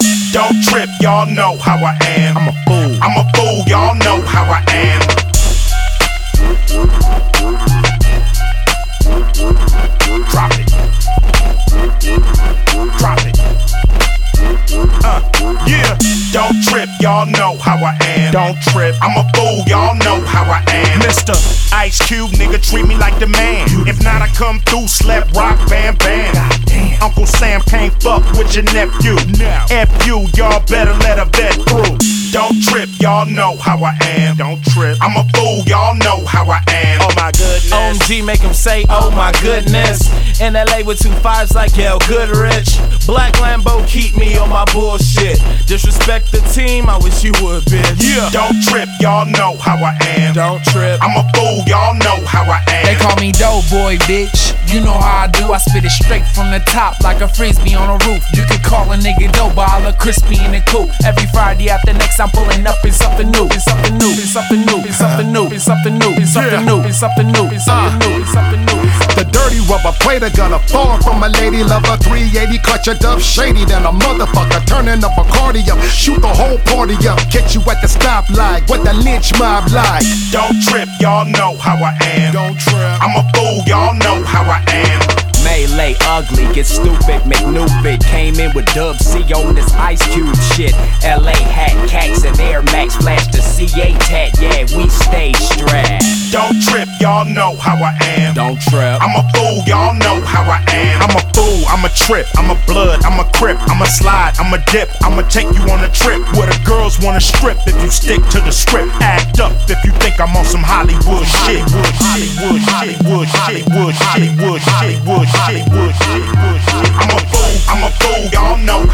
Don't trip, y'all know how I am. I'm a fool. I'm a fool, y'all know how I am. Drop it. Drop it. Yeah. Don't trip, y'all know how I am. Don't trip. I'm a fool, y'all know how I am. Mr. Ice Cube, nigga, treat me like the man. If not, I come through, slap, rock, bam, bam. Uncle Sam can't fuck with your nephew. F you, y'all better let a vet through. Don't trip, y'all know how I am. Don't trip. I'm a fool, y'all know how I am. Oh my goodness. OMG make him say, oh my goodness. In LA with 2 5s like Yale Goodrich. Black Lambo keep me on my bullshit. Disrespect the team, I wish you would, bitch. Yeah. Don't trip, y'all know how I am. Don't trip. I'm a fool, y'all know how I am. They call me Doughboy, bitch. You know how I do. I spit it straight from the top like a frisbee on a roof. You could call a nigga dope, but I look crispy in the coop. Every Friday after next, I'm pulling up in something new. It's something new. It's something new. It's something new. It's something new. It's something new. It's something new. It's something new. It's something new. The dirty rubber plater gonna fall from a lady lover. 380 clutch a dub shady than a motherfucker. Turning up a cardi up, shoot the whole party up. Catch you at the stoplight, what the lynch mob like. Don't trip, y'all know how I am. Don't trip. I'm a fool, y'all know how I am. Melee ugly, get stupid, make new fit. Came in with Dub C on this Ice Cube shit. LA hat, cats and Air Max, flash the CA tat. Yeah, we stay strapped. Don't trip, y'all know how I am. Don't trip. I'm a fool, y'all know how I am. I'm a fool, I'm a trip, I'm a blood, I'm a crip, I'm a slide, I'm a dip, I'ma take you on a trip where the girls wanna strip if you stick to the script. Act up if you think I'm on some Hollywood shit. Hollywood shit, wood shit, wood shit, wood shit, wood shit, wood shit, wood shit. I'm a fool, y'all know